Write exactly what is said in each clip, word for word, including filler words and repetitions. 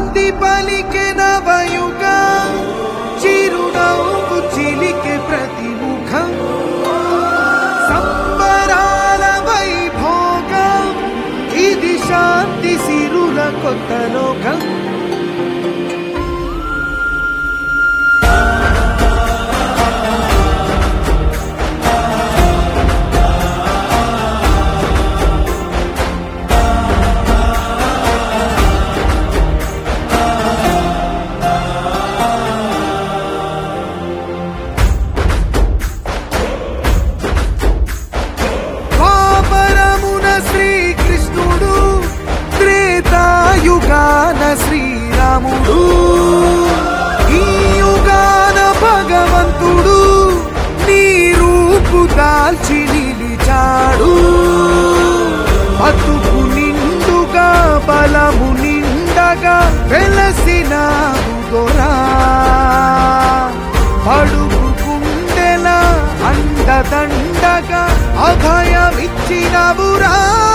నాంది పలికే నవయుగం చిరునవ్వు చిలికే ప్రతిముఖం సంబరాల వైభోగం ఇది శాంతి సిరుల కొత్త లోకం యుగాన శ్రీరాముడు ఈ యుగాన భగవంతుడు నీ రూపు దాల్చి నిలిచాడు బతుకు నిండుగా బలము నిండగా వెలసిన దొరా పడుగు గుండెల అండదండగా అభయమిచ్చినవురా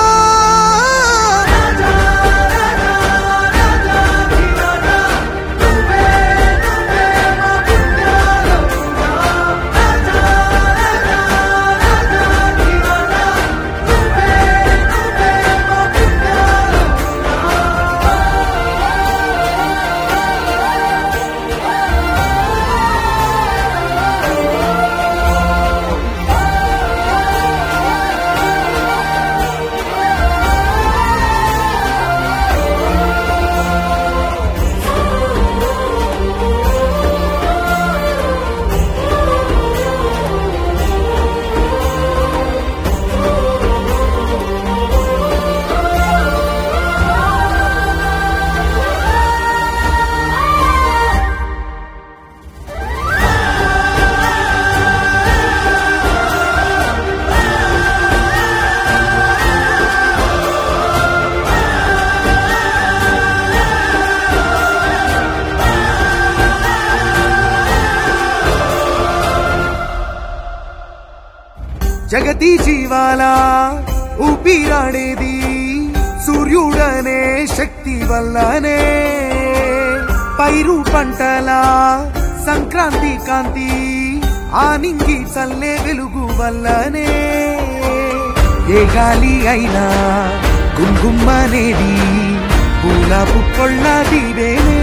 జగతి జీవాల ఊపిరాడేది సూర్యుడనే శక్తి వల్లనే పైరు పంటల సంక్రాంతి కాంతి ఆనింగి చల్లే వెలుగు వల్లనే ఏ గాలి అయినా గుంగుమ్మనేది పూల పుప్పొళ్ళ దివేనే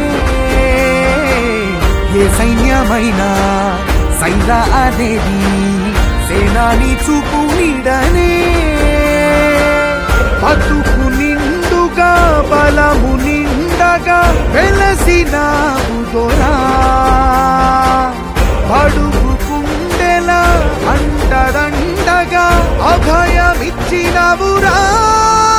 ఏ సైన్యమైనా సైరా అనేది సేనాని చూపు నీడనే బతుకు నిండుగా బలము నిండగా వెలసిన దొరా పడుగు గుండెల అండదండగా అభయమిచ్చినవురా